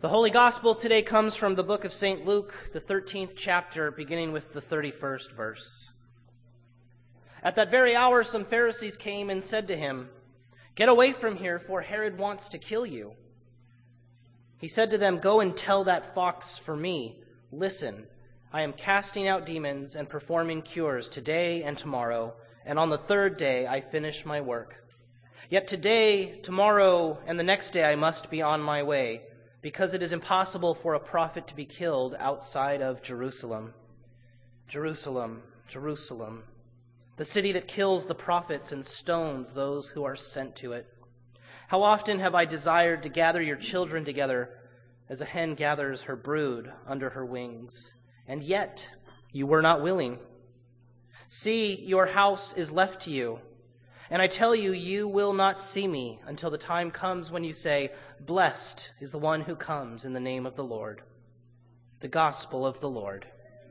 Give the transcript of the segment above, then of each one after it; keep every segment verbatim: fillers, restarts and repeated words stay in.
The Holy Gospel today comes from the book of Saint Luke, the thirteenth chapter, beginning with the thirty-first verse. At that very hour, some Pharisees came and said to him, "Get away from here, for Herod wants to kill you." He said to them, "Go and tell that fox for me, 'Listen, I am casting out demons and performing cures today and tomorrow, and on the third day I finish my work. Yet today, tomorrow, and the next day I must be on my way, because it is impossible for a prophet to be killed outside of Jerusalem. Jerusalem, Jerusalem, the city that kills the prophets and stones those who are sent to it. How often have I desired to gather your children together as a hen gathers her brood under her wings, and yet you were not willing. See, your house is left to you. And I tell you, you will not see me until the time comes when you say, 'Blessed is the one who comes in the name of the Lord.'" The Gospel of the Lord.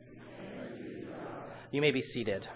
You may be seated.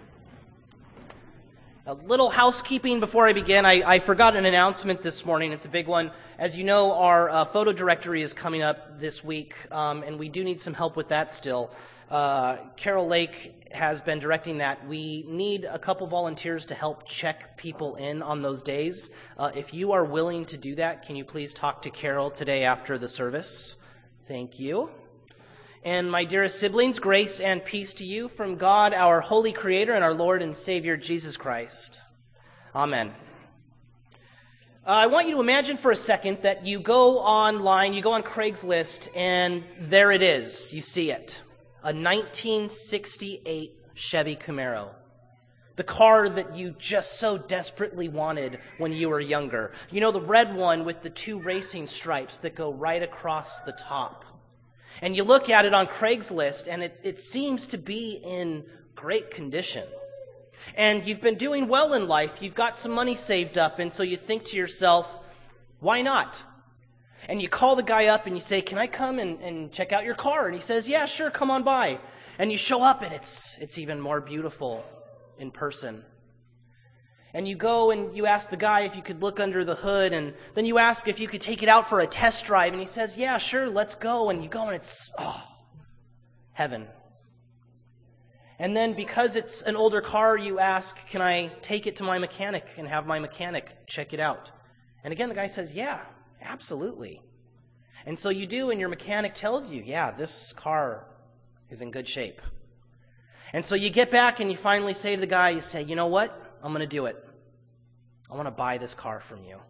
A little housekeeping before I begin. I, I forgot an announcement this morning. It's a big one. As you know, our uh, photo directory is coming up this week, um, and we do need some help with that still. Uh, Carol Lake has been directing that. We need a couple volunteers to help check people in on those days. Uh, if you are willing to do that, can you please talk to Carol today after the service? Thank you. And my dearest siblings, grace and peace to you from God, our holy Creator, and our Lord and Savior, Jesus Christ. Amen. Uh, I want you to imagine for a second that you go online, you go on Craigslist, and there it is. You see it. A nineteen sixty-eight Chevy Camaro. The car that you just so desperately wanted when you were younger. You know, the red one with the two racing stripes that go right across the top. And you look at it on Craigslist, and it, it seems to be in great condition. And you've been doing well in life. You've got some money saved up, and so you think to yourself, why not? And you call the guy up and you say, "Can I come and, and check out your car?" And he says, "Yeah, sure, come on by." And you show up, and it's it's even more beautiful in person. And you go and you ask the guy if you could look under the hood, and then you ask if you could take it out for a test drive, and he says, "Yeah, sure, let's go." And you go, and it's, oh, heaven. And then because it's an older car, you ask, "Can I take it to my mechanic and have my mechanic check it out?" And again, the guy says, "Yeah, absolutely." And so you do, and your mechanic tells you, "Yeah, this car is in good shape." And so you get back and you finally say to the guy, you say, "You know what? I'm going to do it. I want to buy this car from you."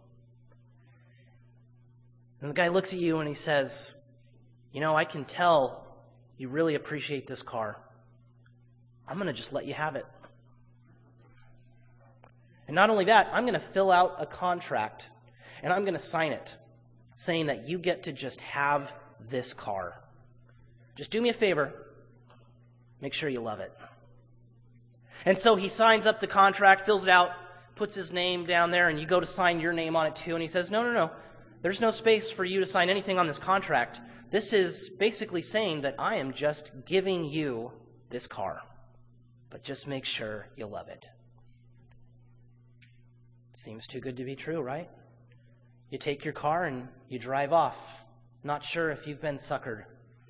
And the guy looks at you and he says, "You know, I can tell you really appreciate this car. I'm going to just let you have it. And not only that, I'm going to fill out a contract and I'm going to sign it, saying that you get to just have this car. Just do me a favor. Make sure you love it." And so he signs up the contract, fills it out, puts his name down there, and you go to sign your name on it too. And he says, no, no, no. There's no space for you to sign anything on this contract. This is basically saying that I am just giving you this car. But just make sure you love it. Seems too good to be true, right? You take your car and you drive off, not sure if you've been suckered.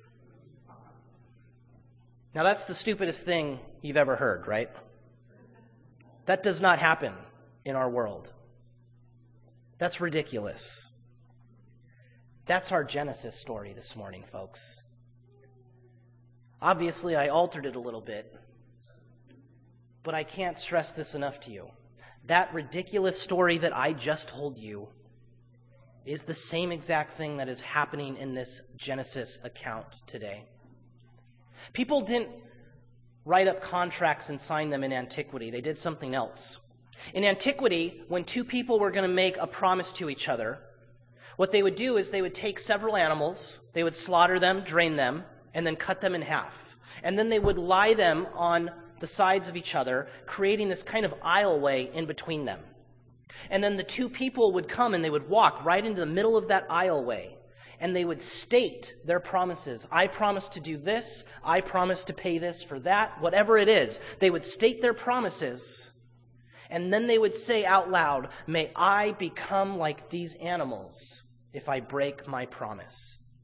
Now that's the stupidest thing you've ever heard, right? That does not happen in our world. That's ridiculous. That's our Genesis story this morning, folks. Obviously, I altered it a little bit, but I can't stress this enough to you. That ridiculous story that I just told you is the same exact thing that is happening in this Genesis account today. People didn't write up contracts and sign them in antiquity. They did something else. In antiquity, when two people were going to make a promise to each other, what they would do is they would take several animals, they would slaughter them, drain them, and then cut them in half. And then they would lie them on the sides of each other, creating this kind of aisleway in between them. And then the two people would come and they would walk right into the middle of that aisleway. And they would state their promises. I promise to do this. I promise to pay this for that. Whatever it is. They would state their promises. And then they would say out loud, "May I become like these animals if I break my promise."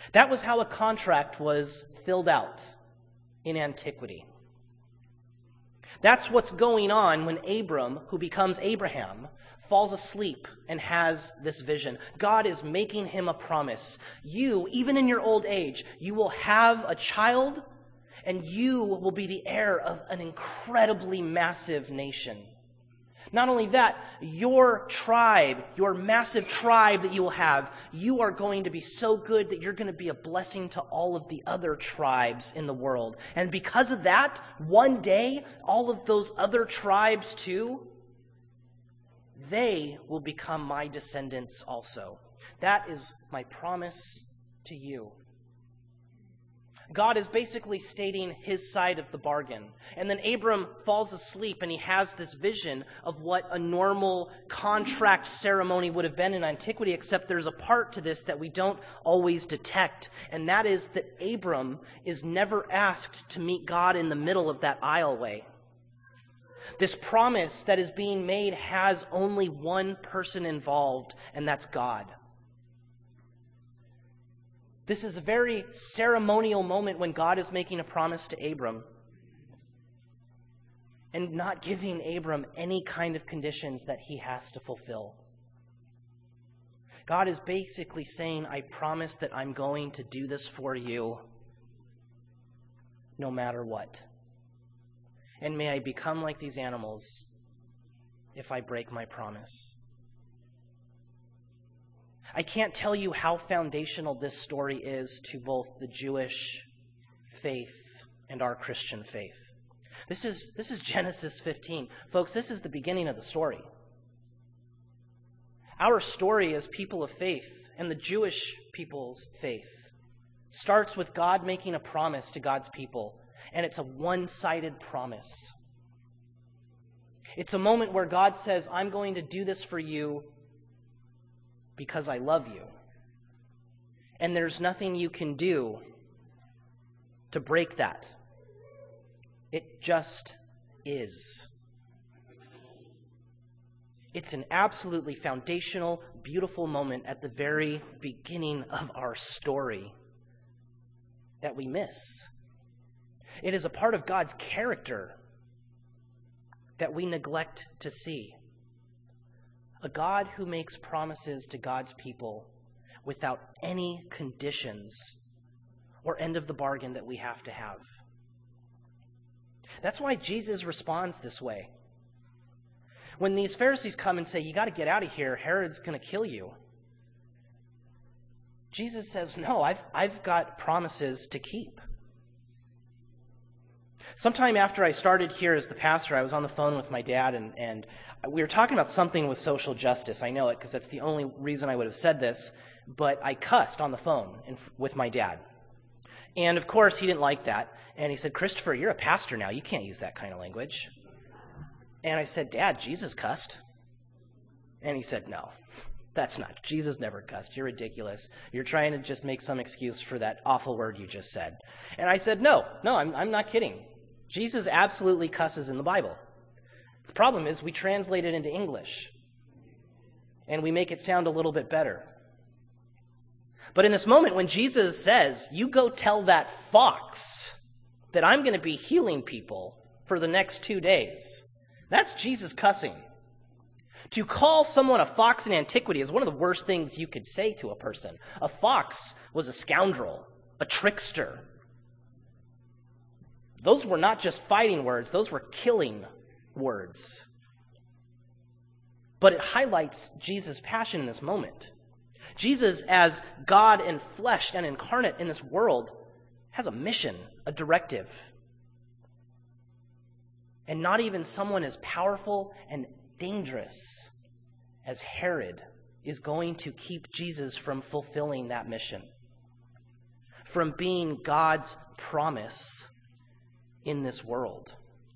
That was how a contract was filled out in antiquity. That's what's going on when Abram, who becomes Abraham, falls asleep and has this vision. God is making him a promise. You, even in your old age, you will have a child, and you will be the heir of an incredibly massive nation. Not only that, your tribe, your massive tribe that you will have, you are going to be so good that you're going to be a blessing to all of the other tribes in the world. And because of that, one day, all of those other tribes too, they will become my descendants also. That is my promise to you. God is basically stating his side of the bargain. And then Abram falls asleep and he has this vision of what a normal contract ceremony would have been in antiquity, except there's a part to this that we don't always detect. And that is that Abram is never asked to meet God in the middle of that aisleway. This promise that is being made has only one person involved, and that's God. This is a very ceremonial moment when God is making a promise to Abram and not giving Abram any kind of conditions that he has to fulfill. God is basically saying, I promise that I'm going to do this for you no matter what. And may I become like these animals if I break my promise. I can't tell you how foundational this story is to both the Jewish faith and our Christian faith. This is, this is Genesis fifteen. Folks, this is the beginning of the story. Our story as people of faith and the Jewish people's faith starts with God making a promise to God's people, and it's a one-sided promise. It's a moment where God says, I'm going to do this for you because I love you. And there's nothing you can do to break that. It just is. It's an absolutely foundational, beautiful moment at the very beginning of our story that we miss. It is a part of God's character that we neglect to see. A God who makes promises to God's people without any conditions or end of the bargain that we have to have. That's why Jesus responds this way. When these Pharisees come and say, you got to get out of here, Herod's going to kill you. Jesus says, no, I've, I've got promises to keep. Sometime after I started here as the pastor, I was on the phone with my dad, and, and we were talking about something with social justice. I know it because that's the only reason I would have said this, but I cussed on the phone in, with my dad. And of course, he didn't like that. And he said, Christopher, you're a pastor now. You can't use that kind of language. And I said, Dad, Jesus cussed. And he said, no, that's not. Jesus never cussed. You're ridiculous. You're trying to just make some excuse for that awful word you just said. And I said, no, no, I'm, I'm not kidding. Jesus absolutely cusses in the Bible. The problem is we translate it into English, and we make it sound a little bit better. But in this moment when Jesus says, you go tell that fox that I'm going to be healing people for the next two days, that's Jesus cussing. To call someone a fox in antiquity is one of the worst things you could say to a person. A fox was a scoundrel, a trickster. Those were not just fighting words, those were killing words. But it highlights Jesus' passion in this moment. Jesus, as God enfleshed and incarnate in this world, has a mission, a directive. And not even someone as powerful and dangerous as Herod is going to keep Jesus from fulfilling that mission, from being God's promise in this world.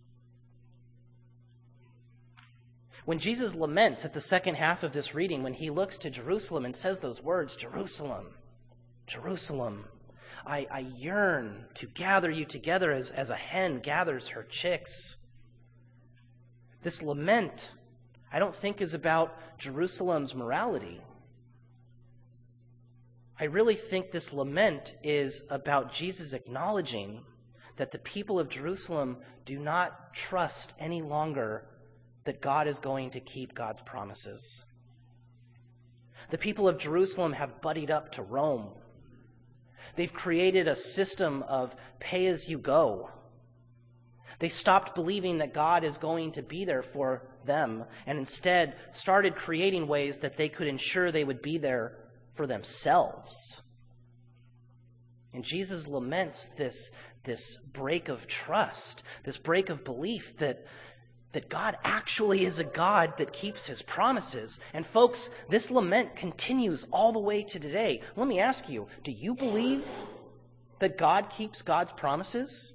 When Jesus laments at the second half of this reading, when he looks to Jerusalem and says those words, Jerusalem, Jerusalem, I, I yearn to gather you together as, as a hen gathers her chicks. This lament, I don't think, is about Jerusalem's morality. I really think this lament is about Jesus acknowledging that the people of Jerusalem do not trust any longer that God is going to keep God's promises. The people of Jerusalem have buddied up to Rome. They've created a system of pay-as-you-go. They stopped believing that God is going to be there for them and instead started creating ways that they could ensure they would be there for themselves. And Jesus laments this, this break of trust, this break of belief that, that God actually is a God that keeps his promises. And folks, this lament continues all the way to today. Let me ask you, do you believe that God keeps God's promises?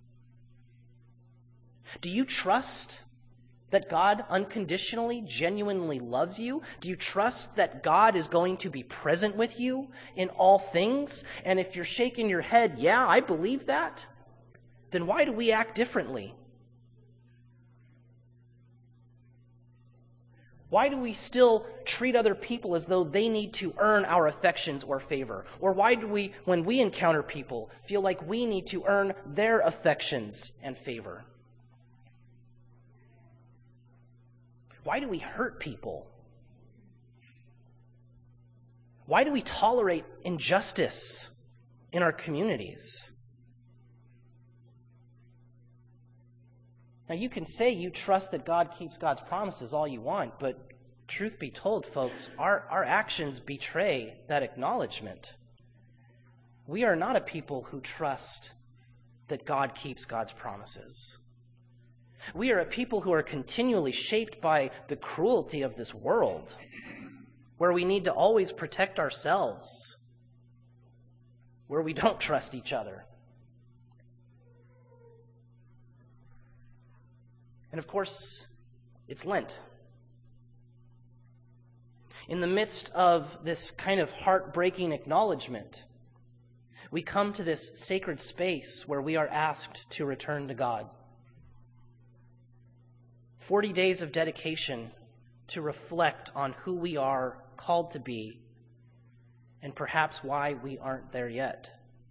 Do you trust that God unconditionally, genuinely loves you? Do you trust that God is going to be present with you in all things? And if you're shaking your head, yeah, I believe that, then why do we act differently? Why do we still treat other people as though they need to earn our affections or favor? Or why do we, when we encounter people, feel like we need to earn their affections and favor? Why do we hurt people? Why do we tolerate injustice in our communities? Now, you can say you trust that God keeps God's promises all you want, but truth be told, folks, our, our actions betray that acknowledgement. We are not a people who trust that God keeps God's promises. We are a people who are continually shaped by the cruelty of this world, where we need to always protect ourselves, where we don't trust each other. And of course, it's Lent. In the midst of this kind of heartbreaking acknowledgement, we come to this sacred space where we are asked to return to God. Forty days of dedication to reflect on who we are called to be and perhaps why we aren't there yet.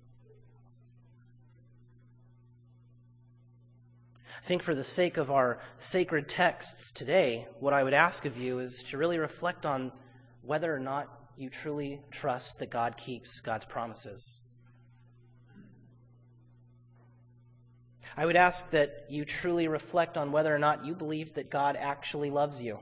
I think for the sake of our sacred texts today, what I would ask of you is to really reflect on whether or not you truly trust that God keeps God's promises. I would ask that you truly reflect on whether or not you believe that God actually loves you.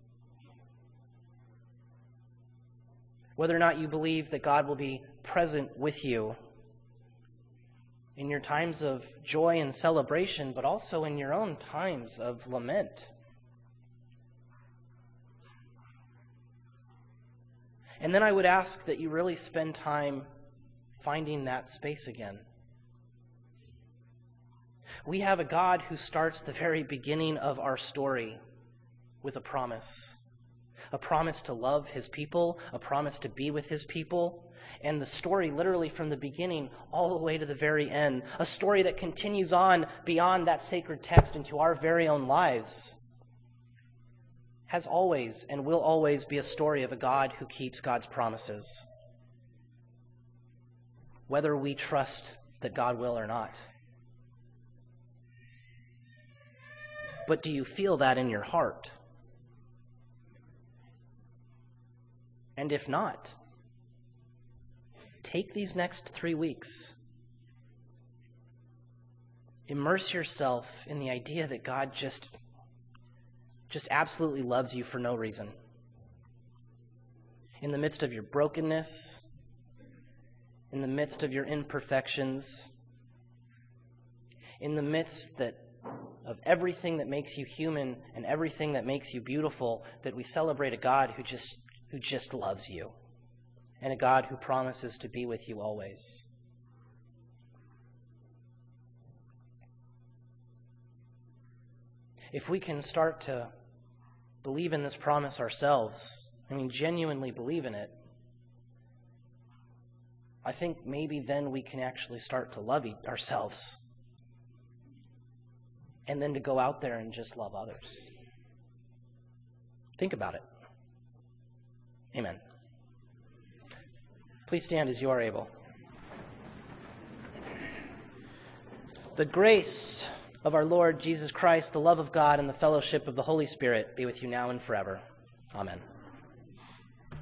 Whether or not you believe that God will be present with you in your times of joy and celebration, but also in your own times of lament. And then I would ask that you really spend time finding that space again. We have a God who starts the very beginning of our story with a promise. A promise to love his people, a promise to be with his people, and the story literally from the beginning all the way to the very end. A story that continues on beyond that sacred text into our very own lives. Has always and will always be a story of a God who keeps God's promises. Whether we trust that God will or not. But do you feel that in your heart? And if not, take these next three weeks. Immerse yourself in the idea that God just, just absolutely loves you for no reason. In the midst of your brokenness, in the midst of your imperfections, in the midst that of everything that makes you human and everything that makes you beautiful, that we celebrate a God who just who just loves you, and a God who promises to be with you always. If we can start to believe in this promise ourselves, I mean, genuinely believe in it, I think maybe then we can actually start to love ourselves. And then to go out there and just love others. Think about it. Amen. Please stand as you are able. The grace of our Lord Jesus Christ, the love of God, and the fellowship of the Holy Spirit be with you now and forever. Amen.